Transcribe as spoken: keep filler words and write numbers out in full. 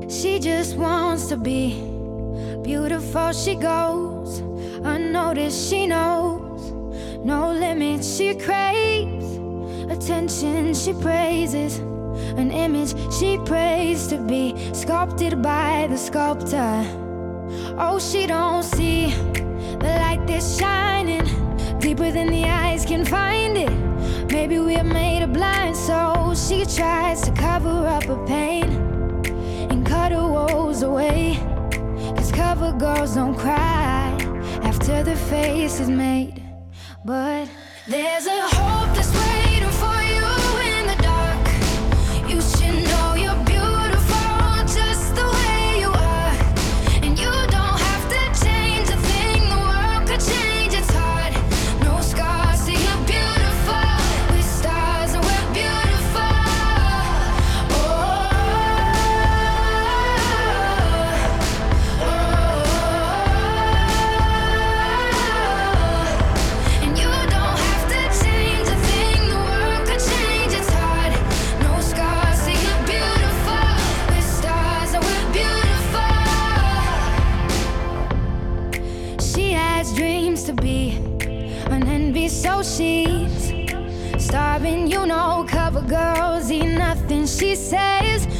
She just wants to be beautiful. She goes unnoticed. She knows no limits. She craves attention. She praises an image she prays to be sculpted by the sculptor. Oh, she don't see the light that's shining deeper than the eyes can find it. Maybe we're made of blind, so she tries to cover up her pain and cut her woes away. Cause cover girls don't cry after their face is made. But there's a hope that's waiting for you in the dark. You should know you're beautiful just the way you are. And you don't have to change a thing, the world could change its heart. No scars, see you're beautiful. We're stars and we're beautiful. Oh, oh, oh. And you don't have to change a thing, the world could change its heart. No scars, see you're beautiful. We're stars and we're beautiful. She has dreams to be an envy, so she's starving. You know, cover girls eat nothing. She says